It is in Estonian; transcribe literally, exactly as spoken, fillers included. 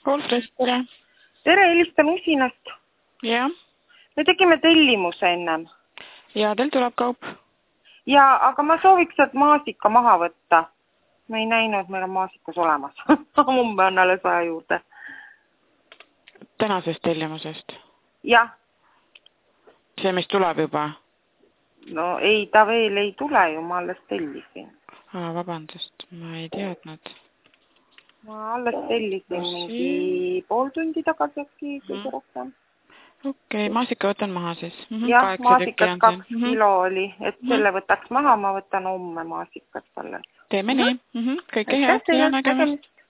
Olfres, tere. Tere, helistan Usinast. Ja. Me tegime tellimuse ennem. Ja, teil tuleb kaup. Ja, aga ma sooviks, et maasika maha võtta. Ma ei näinud, meil on maasikas olemas. Mumbe on alles vaja juurde. Tänasest tellimusest? Jah. See, mis tuleb juba? No ei, ta veel ei tule ju, ma alles tellisin. Aa, vabandust, ma ei teadnud. Ma alles tellisin mingi pool tundi tagasi äkki kõige rohkem. Okei, okay, maasika võtan maha siis. Mm-hmm. Jah, maasikas kaks mm-hmm. kilo oli, et mm-hmm. selle võtaks maha, ma võtan homme maasikat talle. Teeme nii. Mm-hmm. Kõike head ja nägemist.